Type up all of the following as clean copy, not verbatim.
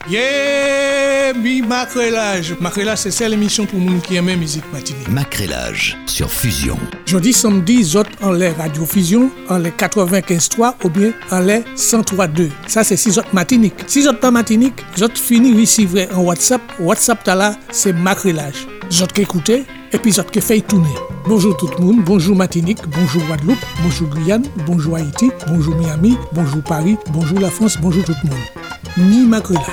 Mi Macrélage. Macrélage, c'est celle l'émission pour moun qui aime musique matinée. Macrélage sur Fusion. Jeudi, samedi, zot en les Radio Fusion, en les 95.3 ou bien en les 103.2. Ça, c'est 6 autres matiniques. 6 autres pas matiniques, zot fini recevre en WhatsApp. WhatsApp, t'as là, c'est Macrélage. Zot qui écoutez, et puis zot qui fait tourner. Bonjour tout le monde, bonjour Martinique, bonjour Guadeloupe, bonjour Guyane, bonjour Haïti, bonjour Miami, bonjour Paris, bonjour la France, bonjour tout le monde. Mi Macrélage.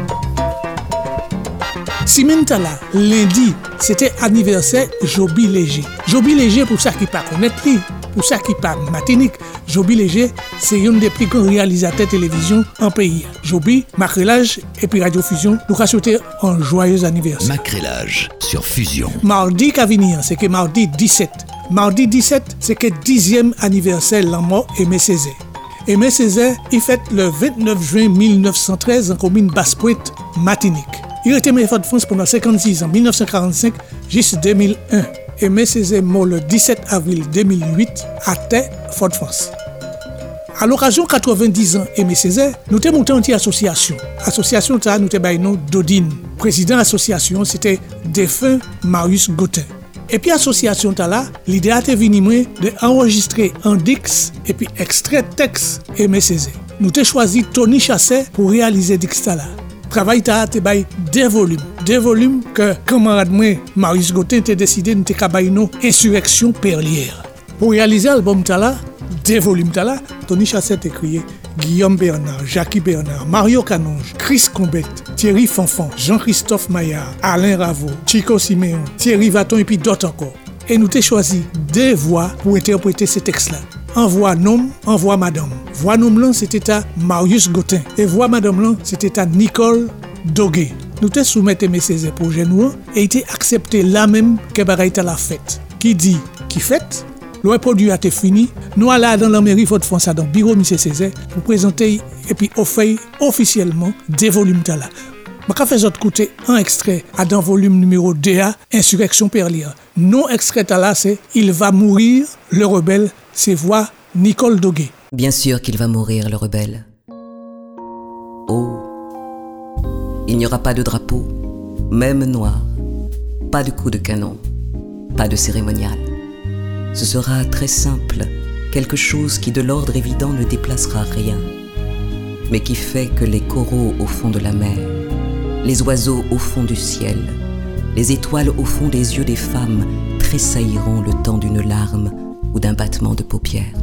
Semaine là, lundi, c'était anniversaire Joby Léger. Joby Léger, pour ça qui pas connaître lui, pour ça qui pas Martinique, Joby Léger, c'est un des plus grands réalisateurs télévision en pays. Joby, Macrélage et puis Radio Fusion, nous avons souhaité un joyeux anniversaire. Macrélage sur Fusion. Mardi qui vient, c'est que mardi 17. Mardi 17, c'est que 10e anniversaire la mort Aimé Césaire. Aimé Césaire, il fête le 29 juin 1913 en commune Basse-Pointe, Martinique. Il était maire de France pendant 56 ans, 1945 jusqu'en 2001. Aimé Césaire mort le 17 avril 2008 à Terre, Fort-de-France. À l'occasion 90 ans Aimé Césaire, nous avons monté une petite association. Association, nous avons nom Dodine. Président de l'association, c'était défunt Marius Gautin. Et puis l'association là, l'idée a été venue d'enregistrer un dix et puis extrait texte Aimé Césaire. Nous avons choisi Tony Chasset pour réaliser dix là. Travail a été bay 2 volumes que camarade moi Marius Gautin a décidé de travailler une insurrection perlière. Pour réaliser l'album là, 2 volumes là, Tony Chasset a écrit Guillaume Bernard, Jackie Bernard, Mario Canonge, Chris Combette, Thierry Fanfan, Jean-Christophe Maillard, Alain Ravo, Chico Siméon, Thierry Vaton et puis d'autres encore. Et nous avons choisi 2 voix pour interpréter ces textes-là. En voix nom, en voix madame. Voix nom là, c'était à Marius Gautin. Et voix madame là, c'était à Nicole Dogué. Nous avons soumis Aimé Césaire projet nous et il était accepté là même que bagaille à la fête. Qui dit, qui fête? Le produit a été fini. Nous allons dans la mairie Fort-de-France, dans le bureau M. Césaire, pour présenter et puis offrir officiellement 2 volumes là. Je vais faire écouter un extrait dans le volume numéro 2A, Insurrection perlière. Non extrait là, c'est Il va mourir, le rebelle, c'est voix Nicole Dogué. Bien sûr qu'il va mourir, le rebelle. Oh, il n'y aura pas de drapeau, même noir, pas de coup de canon, pas de cérémonial. Ce sera très simple, quelque chose qui de l'ordre évident ne déplacera rien, mais qui fait que les coraux au fond de la mer, les oiseaux au fond du ciel, les étoiles au fond des yeux des femmes tressailliront le temps d'une larme ou d'un battement de paupières.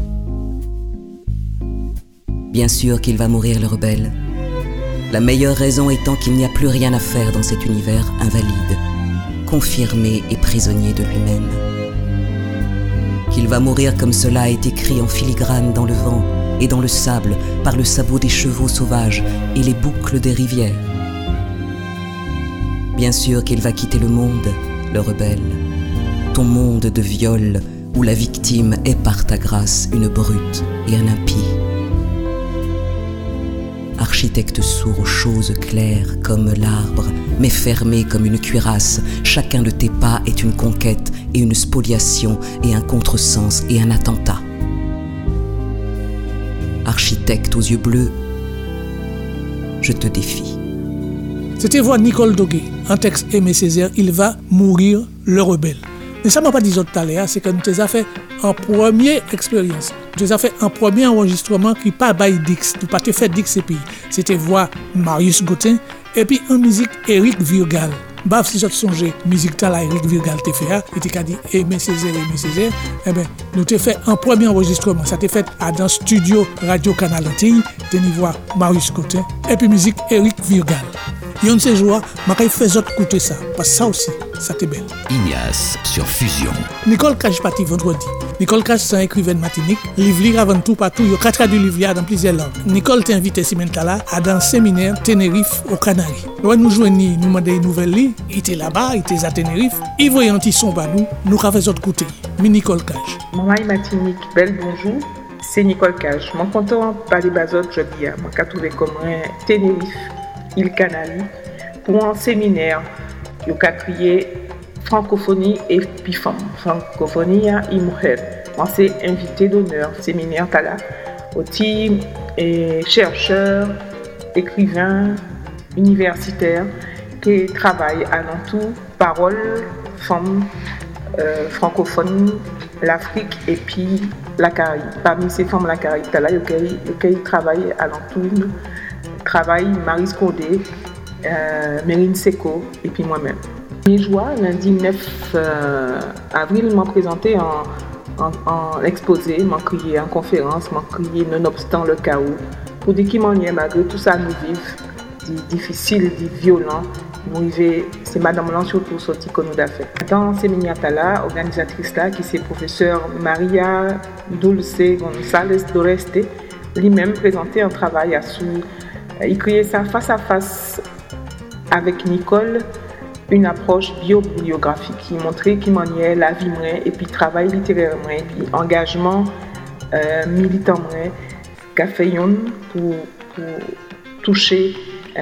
Bien sûr qu'il va mourir, le rebelle. La meilleure raison étant qu'il n'y a plus rien à faire dans cet univers invalide, confirmé et prisonnier de lui-même. Qu'il va mourir comme cela est écrit en filigrane dans le vent et dans le sable, par le sabot des chevaux sauvages et les boucles des rivières. Bien sûr qu'il va quitter le monde, le rebelle, ton monde de viol où la victime est par ta grâce une brute et un impie. Architecte sourd aux choses claires comme l'arbre, mais fermé comme une cuirasse, chacun de tes pas est une conquête et une spoliation et un contresens et un attentat. Architecte aux yeux bleus, je te défie. C'était voix Nicole Dogué, un texte Aimé Césaire, Il va mourir, le rebelle. Mais ça m'a pas dit autre talent, c'est que nous t'ai fait en première expérience. Nous t'ai fait un premier enregistrement qui pas by Dix, nous pas te fait Dix et puis c'était voix Marius Gautin et puis en musique Eric Virgal. Baf si j'ai songé musique tala Eric Virgal te fait et t'ai dit Aimé Césaire, eh ben nous t'ai fait un premier enregistrement, ça t'ai fait dans studio Radio Canal Antille, t'es voix Marius Gautin et puis musique Eric Virgal. Et on de ces jours, je vais faire écouter ça, parce que ça aussi, ça t'est belle. Ignace sur Fusion. Nicole Cache parti vendredi. Nicole Cache, c'est un écrivain Martinique. Livre avant tout partout, il y a 4 traduits livres dans plusieurs langues. Nicole t'a invité Simentala à dans un séminaire Tenerife aux Canaries. Lorsque nous jouons, nous demandons des nouvelles, il était là-bas, il était à Tenerife. Il voyait un petit son par nous avons fait écouter. Mais Nicole Cache. Maman Martinique, belle bonjour. C'est Nicole Cache. Je suis content de parler de ce jeudi. Je suis trouvé comme un Tenerife. Il Canali pour un séminaire qui a créé francophonie et puis femme, francophonie et mujer. Moi c'est invité d'honneur séminaire là, aussi chercheurs, écrivains, universitaire qui travaille à l'entour paroles, femmes francophones, l'Afrique et puis la Caraïbe. Parmi ces femmes, la Caraïbe, il travaille à l'entour, travaille Marie Scondé, Mérine Seco et puis moi-même. Mes joies, lundi 9 avril, m'ont présenté en exposé, m'ont crié en conférence, m'ont crié nonobstant le chaos. Pour dire qu'il m'en est malgré tout ça, nous vivons, difficile, violent. C'est Madame Lan surtout sorti qu'on nous a fait. Dans ces miniatala, organisatrice là, qui c'est professeur Maria Dulce González Doreste, lui-même présenté un travail à sous. Il créait ça face à face avec Nicole, une approche bibliographique qui montrait qui maniait la vie et puis travail littéraire et puis engagement militant qu'a fait pour toucher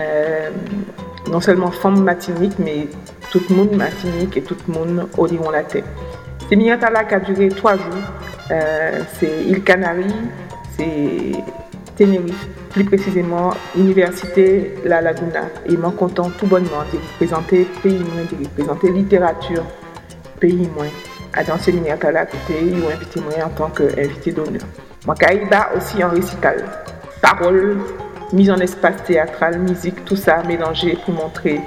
non seulement femmes matiniques, mais tout le monde matinique et tout le monde au niveau de la tête. C'est Miniatala qui a duré 3 jours. C'est Île Canaries, c'est Tenerife, plus précisément Université La Laguna. Et m'en content tout bonnement de représenter pays moins, de représenter littérature pays moins. À dans ces Miniatala qui ont invité moi en tant qu'invité d'honneur. Moi, Kaïda aussi en récital. Paroles, mise en espace théâtral, musique, tout ça mélangé pour montrer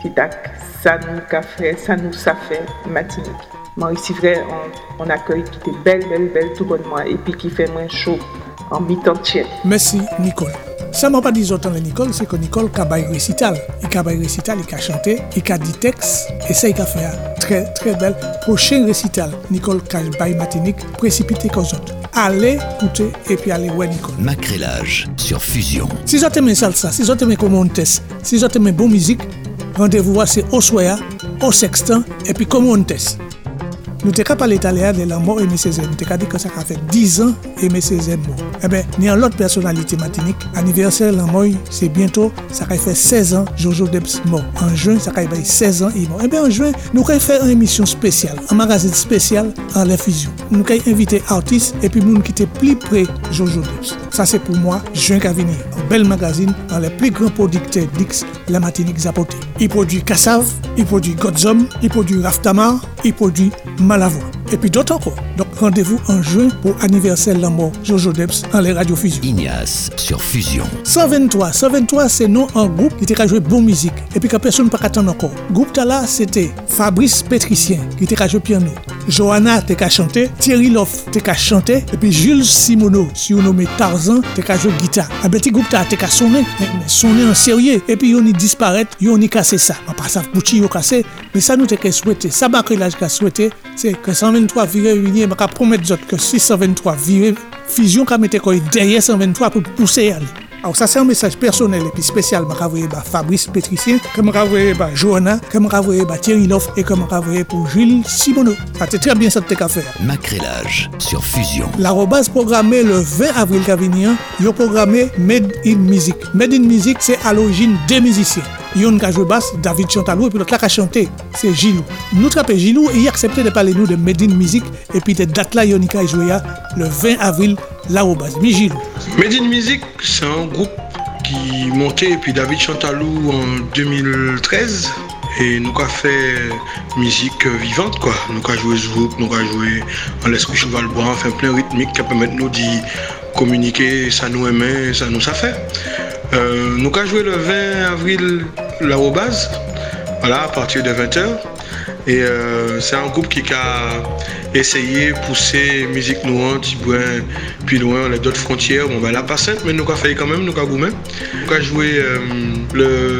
ça nous fait matinique. Moi ici vrai on accueille tout est belle tout bonnement et puis qui fait moins chaud en mi-temps tiède. Merci Nicole. Ça m'a pas dit autant la Nicole, c'est que Nicole a récital. Il a récital, il a chanté, il a dit texte et ça il a fait un très très belle prochain récital. Nicole a matinique précipité qu'aux autres. Allez écouter et puis allez voir Nicole. Macrélage sur Fusion. Si vous aimez salsa, si vous aimez Comontes, si vous aimez bonne musique, rendez-vous c'est Oswaya, au Sextant et puis Comontes. Nous t'avons parlé italien de la mort Aimé Césaire. Nous t'avons dit que ça a fait 10 ans Aimé Césaire mort. Eh bien, il y a l'autre personnalité matinique. Anniversaire de la mort, c'est bientôt, ça a fait 16 ans Jojo Debs mort. En juin, ça a fait 16 ans il est mort. Eh bien, en juin, nous avons fait une émission spéciale, un magazine spécial en la fusion. Nous avons invité artistes et puis nous qui étaient plus près de Jojo Debs. Ça, c'est pour moi, juin qui a venu. Un bel magazine dans les plus grands producteurs d'X, la Martinique Zapote. Il produit Kassav, il produit Godzom, il produit Raftamar, il produit Malavoie. Et puis d'autres encore. Donc rendez-vous en juin pour anniversaire de la mort Jojo Debs dans les radios Fusion. Ignace sur Fusion. 123 c'est nous un groupe qui était joué bonne musique. Et puis que personne ne peut attendre encore. Groupe là c'était Fabrice Pétricien qui était joué piano. Johanna t'es chanté, Thierry Loff t'es chanté et puis Jules Simoneau, si on nomme Tarzan, t'es joué guitare. Un petit groupe t'es sonné, mais sonné en sérieux et puis on y disparaît, on y cassé ça. On passe à Bouchi on cassé, mais ça nous t'es souhaité. Ça Macrélage qu'a souhaité, c'est que 123 viré union, m'a promettre que 623 viré fusion qu'a mettre derrière 123 pour pousser aller. Alors ça c'est un message personnel et puis spécial m'a envoyé par Fabrice Pétricien, que m'a envoyé par Johanna, que m'a envoyé par Thierry Loff et que m'a envoyé pour Jules Simoneau. Ça c'est très bien ça que t'as faire. Macrélage sur Fusion. L'arrobase programmé le 20 avril qu'a venu, il a programmé Made in Music. Made in Music c'est à l'origine des musiciens. Yon qui a joué basse, David Chantalou, et puis l'autre là qui a chanté, c'est Gilou. Nous trappons Gilou et il a accepté de parler nous de Made in Music et puis de date là, Yon qui a joué le 20 avril, l'arrobase. Mi Gilou. Made in Music, c'est un groupe qui montait, et puis David Chantalou en 2013. Et nous avons fait musique vivante, quoi. Nous avons joué zouk, nous avons joué en l'esprit cheval bois, enfin plein rythmique qui permet nous de communiquer, ça nous aimait, ça nous a fait. Nous avons joué le 20 avril l'arrobase, voilà, à partir de 20h. Et c'est un groupe qui a essayé de pousser musique noire, puis loin, les d'autres frontières. Bon, ben là, pas simple, mais nous avons fait quand même, nous avons goûté. Nous avons joué le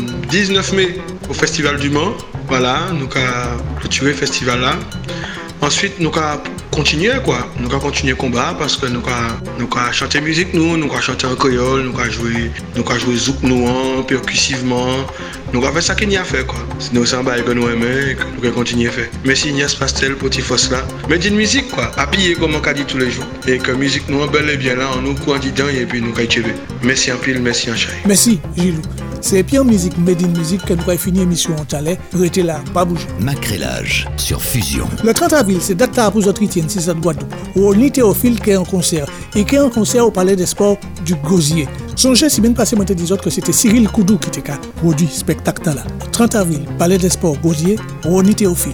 19 mai au Festival du Mans. Voilà, nous avons clôturé le festival là. Ensuite, nous avons continué, quoi. Nous avons continué le combat parce que nous avons chanté musique, nous avons chanté en créole, nous avons joué zouk nous, percussivement. Nous avons fait ça qu'il y a fait, quoi. Sinon, c'est un bail que nous aimons et que nous avons continué à faire. Merci Ignace Pastel, petit fosse là. Mais d'une musique, quoi. Habillé comme on dit tous les jours. Et que musique nous, bel et bien là, on nous coin dedans et puis nous avons tué. Merci en pile, merci en chai. Merci, Gilou. C'est Pierre Musique, Made in Music, que nous avons fini l'émission en talent. Restez là, pas bouger. Macrélage sur Fusion. Le 30 avril, c'est date là pour votre Etienne, c'est ça de Guadeloupe. Où on y Théophile qui est en concert. Et qui est en concert au Palais des Sports du Gosier. Songez si bien passé, moi te dis que c'était Cyril Koudou qui était produit spectacle là. 30 avril, Palais des Sports, Gaudier, Ronnie Théophile.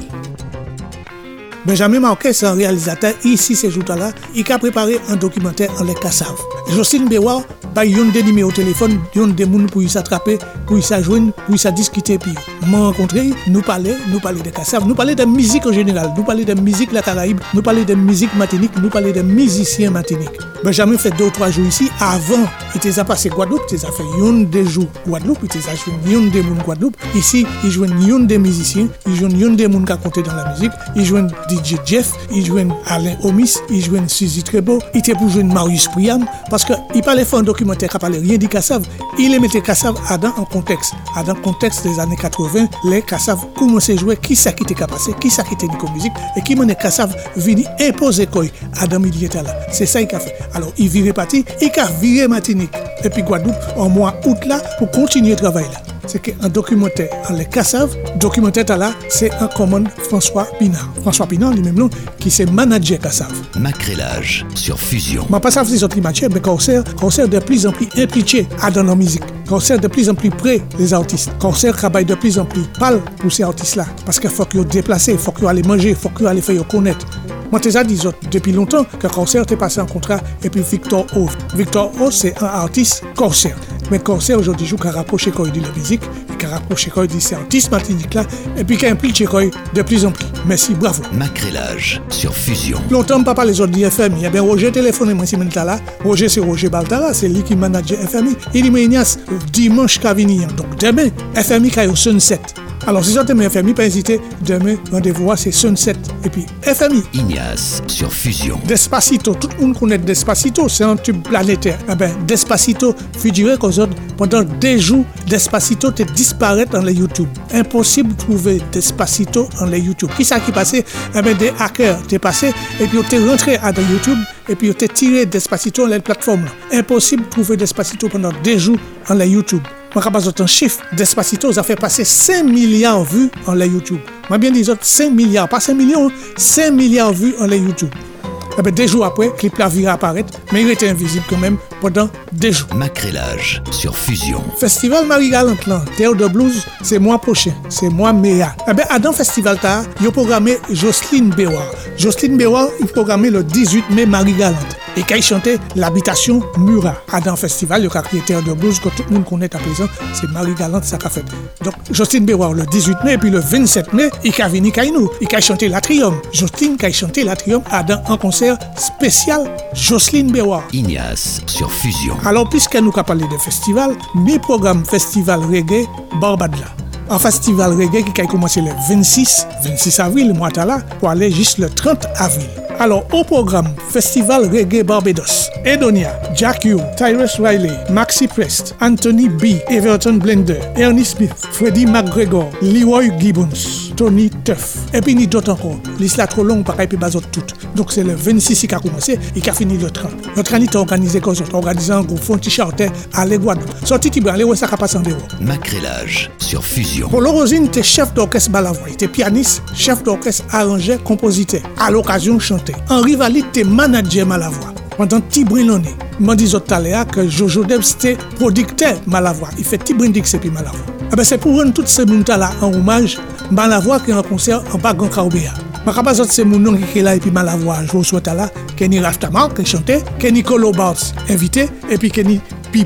Benjamin Marquez, c'est un réalisateur, ici, ces jours-là, il a préparé un documentaire en les Kassav. Jocelyne Béouard, il y a des numéros au téléphone, il y a des gens pour s'attraper, pour s'adjoindre, pour se discuter. Puis, m'a rencontré, nous parler de Kassav, nous parler de musique en général, nous parler de musique la Caraïbe, nous parler de musique martinique, nous parler de musiciens martiniques. Benjamin fait 2 ou 3 jours ici, avant, il était passé Guadeloupe, il a fait des jours Guadeloupe, il a joué des gens Guadeloupe. Ici, il joue des musiciens, il joue des gens qui comptent dans la musique, il joue DJ Jeff, il joue Alain Omis, il joue Suzy Trebo, il était pour jouer Marius Priam, parce qu'il parlait faire un documentaire qui parlait rien de Kassav, il mettait Kassav dans un contexte, dans le contexte des années 80, les Kassav commençaient à jouer, qui ça qui était passé, qui ça qui était de musique, et qui m'a Kassav venu imposer quoi à dans milieu là. C'est ça qu'il a fait. Alors, il virait parti, il a viré Martinique, et puis Guadeloupe, en mois août là, pour continuer le travail là. C'est qu'un documentaire en les Kassav, documentaire là, c'est un commande François Pinard. François Pinard, lui-même nom, qui c'est manager Kassav. Macrélage sur Fusion. Je ne sais pas si c'est autre matière, mais Corsair de plus en plus impliqué dans la musique. Corsair de plus en plus près des artistes. Corsair travaille de plus en plus pâle pour ces artistes-là. Parce qu'il faut qu'ils se déplacent, il faut qu'ils aillent manger, il faut qu'ils aillent faire connaître. Moi, je t'ai dit depuis longtemps que Corsair était passé en contrat et puis Victor O. Victor O, c'est un artiste Corsair. Mais Corsair aujourd'hui joue qu'à rapprocher quand il dit la musique, et qu'à rapprocher quand il dit ces artistes martiniques là, et puis qu'à impliquer quand de plus en plus. Merci, bravo. Macrélage sur Fusion. Longtemps, papa les autres dit FMI. Il y a bien Roger téléphoné, moi, si là. Roger, c'est Roger Baltara, c'est lui qui manage FMI. Il dit, mais Ignace, dimanche qu'à venir, donc demain, FMI qui est au Sunset. Alors, si vous avez FMI, pas hésiter, demain, rendez-vous, c'est Sunset. Et puis, FMI. Ignace sur Fusion. Despacito, tout le monde connaît Despacito, c'est un tube planétaire. Eh bien, Despacito, figurez qu'aux autres, pendant 2 jours, Despacito te disparaît dans les YouTube. Impossible de trouver Despacito dans les YouTube. Qui ça qui passait? Eh bien, des hackers t'es passé, et puis t'es rentré à YouTube, et puis t'es tiré Despacito dans les plateformes. Impossible de trouver Despacito pendant 2 jours dans les YouTube. Je ne sais pas un chiffre. Despacito, ça fait passer 5 milliards de vues en la YouTube. Je bien dit 5 milliards, pas 5 millions, 5 milliards de vues en la YouTube. Et bien, 2 jours après, le clip là vient apparaître, mais il était invisible quand même pendant 2 jours. Macrélage sur Fusion. Festival Marie-Galante, Terre de Blues, c'est mois prochain, c'est mois mai. Eh bien, dans le festival, il a programmé Jocelyne Béouard. Jocelyne Béouard, il a programmé le 18 mai Marie-Galante. Et quand il chantait l'habitation Murat. Dans le festival, il y a crié Terre de Blues, que tout le monde connaît à présent, c'est Marie-Galante, ça qu'a fait. Donc, Jocelyne Béouard le 18 mai, et puis le 27 mai, il a venu Kainou. Il a chanté l'Atrium. Jocelyne a chanté l'Atrium dans un concert spécial Jocelyne Béouard. Ignace sur Fusion. Alors, puisque nous avons parlé de festival, mi programme Festival Reggae Barbadla. Un festival reggae qui a commencé le 26 avril, le mois là, pour aller jusqu'au 30 avril. Alors, au programme, Festival Reggae Barbados, Edonia, Jack Yu, Tyrus Riley, Maxi Prest, Anthony B, Everton Blender, Ernie Smith, Freddie McGregor, Leroy Gibbons, Tony Tuff, et puis ni d'autres encore. L'isla trop longue, par exemple, bazot tout. Donc, c'est le 26 qui a commencé et qui a fini le 30. Le 30 est organisé comme ça, organisé un groupe Fonti Charter à l'Eguadeloupe. Sorti Tibran, allez, ça a passé en dehors. Macrélage sur Fusion. Pour Rosine, t'es chef d'orchestre Balavoie, t'es pianiste, chef d'orchestre arrangeur, compositeur. À l'occasion, chanter. Henri Valide, t'es manager Malavoie. Pendant Tibrin l'année, m'a dit tout à l'heure que Jojo Debs était producteur Malavoie. Il fait Tibrin Dix et puis Malavoie. Eh bien, c'est pour rendre tous ces gens-là en hommage, Malavoie qui est en concert en Bagan Kaobea. Je ne sais pas si c'est mon nom qui est là et puis Malavoie, je vous souhaite là, Kenny Raftamar qui chantait, Kenny Colo Bartz invité, et puis Kenny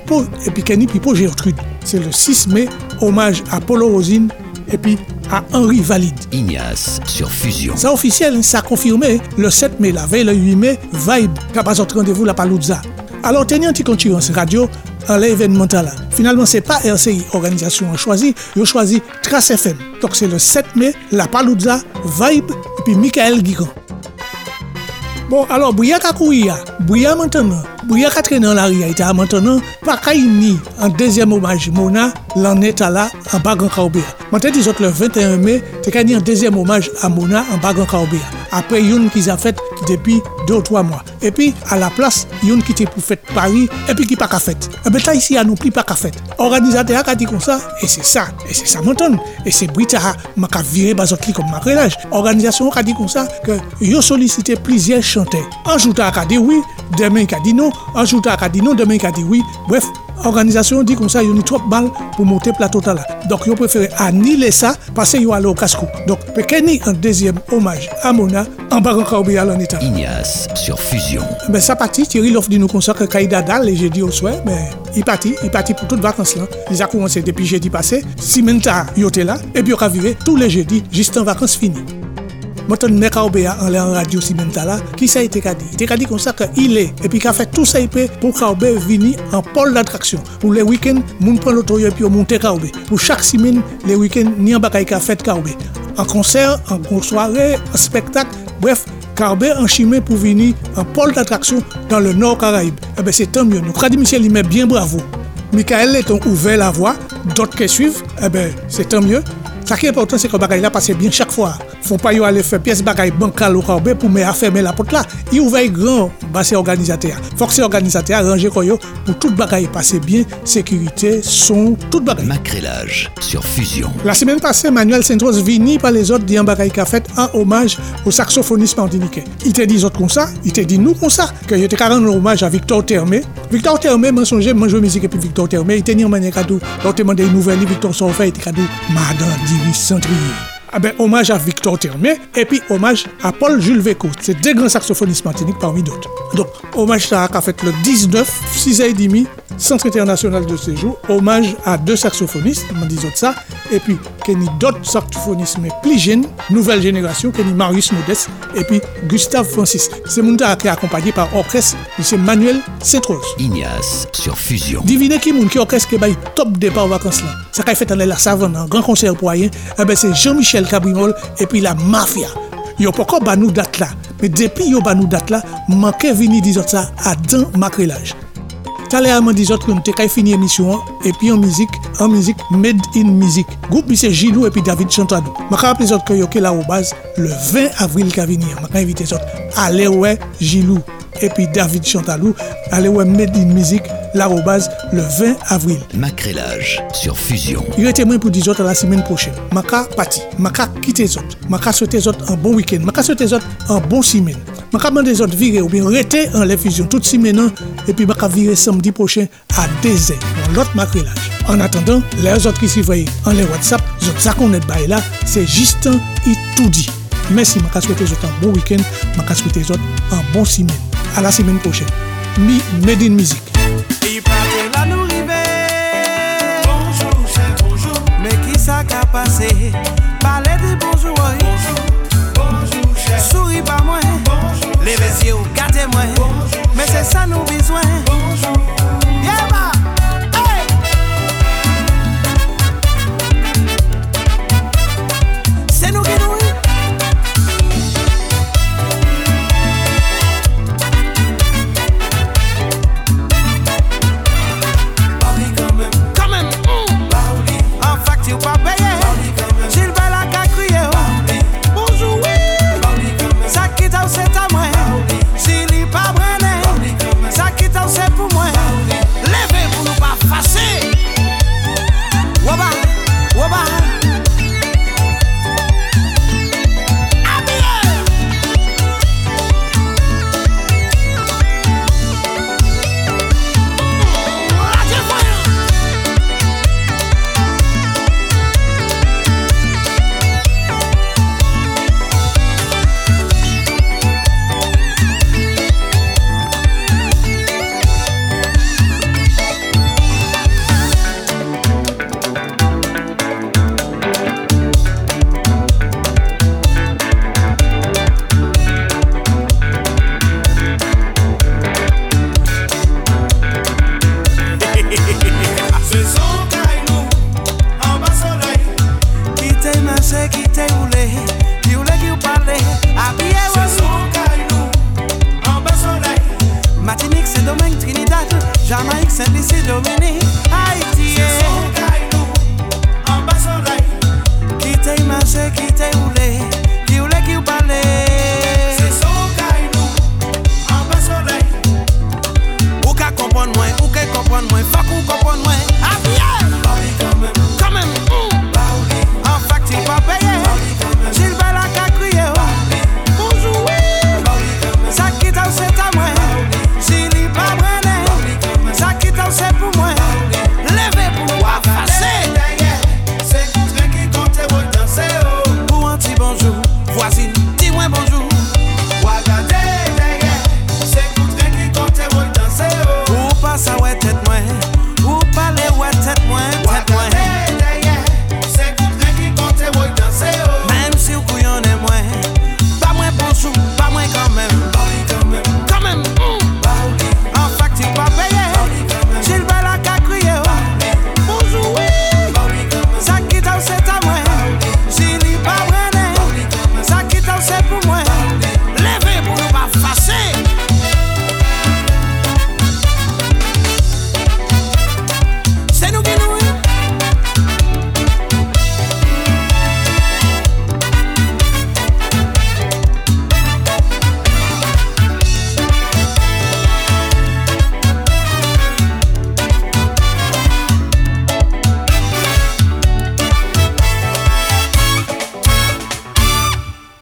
Pipo Gertrude. C'est le 6 mai, hommage à Polo Rosine et puis à Henri Valide. Ignace sur Fusion. C'est officiel, ça a confirmé le 7 mai, la veille le 8 mai, Vibe, qui a pas sorti rendez-vous la Palouza. Alors, tenez un petit concurrence radio à l'événement là. Finalement, c'est pas RCI, organisation a choisi, ils ont choisi Trace FM. Donc, c'est le 7 mai, la Palouza, Vibe, et puis Michael Guigan. Bon, alors, Bouya Kakouya, Bouya maintenant, Bouya Katrina dans la réalité maintenant, pas Kaini, en deuxième hommage, Mona, l'année là, en Bagan Kaobea. Maintenant, disons que le 21 mai, c'est Kaini en deuxième hommage à Mona, en Bagan Kaobea. Après, une qu'ils a fait depuis 2 ou 3 mois. Et puis, à la place, une qui était pour fête Paris, et puis qui pas qu'à fête. Et bien, là, ici, à nous plus pas qu'à fête. Organisateur a dit comme ça, et c'est ça maintenant. Et c'est Brita, m'a qu'à virer Bazotli comme Macrélage. Organisation a dit comme ça, que ils ont sollicité plusieurs chanteurs. En jouant à dit oui, demain il a dit non, un jour il a dit non, demain il a dit oui. Bref, l'organisation dit comme ça, il y a trop de balles pour monter plateau là. Donc ils préfèrent annuler ça parce qu'ils aller au casse-cou. Donc Pekeni un deuxième hommage à Mona en bas encore bien en état. Ignace sur Fusion. Ben ça parti, Thierry Loff dit nous comme ça que Kaïda Dal les jeudi au soir, mais il parti pour toutes vacances là. Il a commencé depuis jeudi passé, Simenta il était là et puis il a viré tous les jeudis juste en vacances finies. Maintenant, Mekaobea en la radio Simenta là, qui ça a été dit? Il a dit comme ça qu'il est, et puis qu'il a fait tout ça pour Kaobé venir en pôle d'attraction. Pour les week-ends, moun prend l'auto et puis on monte Kaobé. Pour chaque semaine, les week-ends, ni en bagaille qu'a fait Kaobé. En concert, en soirée, en spectacle, bref, Kaobé en chimé pour venir en pôle d'attraction dans le Nord Caraïbe. Eh bien, c'est tant mieux. Nous, Kradi Michel, il met bien bravo. Michael est ouvert la voie, d'autres qui suivent, eh bien, c'est tant mieux. Ce qui est important, c'est que le bagage là passe bien chaque fois. Faut pas y aller faire pièce bagage bancal au Kaobé pour me fermer la porte là. Il ouvre grand bassin organisateur. Faut que ces organisateurs arrangent pour tout bagage passer bien, sécurité, son, tout bagage. Macrélage sur Fusion. La semaine passée, Manuel Sentros vini par les autres d'un bagage qu'a fait en hommage au saxophoniste martiniquais. Il te dit autres comme ça, il te dit nous comme ça que il te rendre hommage à Victor Termé. Victor Termé m'a songé moi jouer musique et puis Victor Termé, il tenir manière cadeau. Quand te demandé une nouvelle Victor Sorfait, il te cadeau Madame Divis Centrier. Ah ben, hommage à Victor Termé et puis hommage à Paul Jules Véco. C'est deux grands saxophonistes martiniques parmi d'autres. Donc, hommage ça a fait le 19, 6h30, Centre international de séjour. Hommage à deux saxophonistes, on dit ça. Et puis, qu'il y a d'autres saxophonistes, mais plus jeunes, nouvelle génération, qu'il y a Marius Modeste et puis Gustave Francis. C'est mon qui est accompagné par orchestre, c'est Manuel Sentros. Ignace sur Fusion. Divinez qui est orchestre qui est top départ aux vacances là. Ça qui a fait dans la savane, un grand concert pour rien. Eh ben, c'est Jean-Michel Cabrimol et puis la Mafia. Yo pas encore banou date là, mais depuis yo banou date là, manquait venir dire ça à dans Macrélage. T'allais m'a dit que nous t'ai fini émission et puis en musique Made in Music. Groupe c'est Gilou et puis David Chantadou. M'a rappelé les autres que yo qui là au base le 20 avril qui venir. M'a invité les autres aller ouais Gilou et puis David Chantalou, allez ouais Made in Music l'arrobase le 20 avril. Macrélage sur Fusion. Il était moins pour 10 autres la semaine prochaine. Maka parti, Maka quitter les autres. Maka souhaiter les autres un bon week-end. Maka souhaiter les autres un bon semaine. Maka demander les autres virer ou bien rester en les fusions toute semaine et puis Maka virer samedi prochain à 2h dans l'autre Macrélage. En attendant, les autres qui suivent en les WhatsApp, les autres ça qu'on est bail là, c'est Justin Itoudi. Merci, Maka souhaiter les autres un bon week-end. Maka souhaiter les autres un bon semaine. À la semaine prochaine. Made in Music. Il partait là nous river. Bonjour, c'est bonjour. Mais qui ça qu'a passé? Parlez de bonjour. Bonjour, cher. Souris pas moi. Bonjour. Les messieurs, gâtez-moi. Mais c'est ça nous besoin. Bonjour.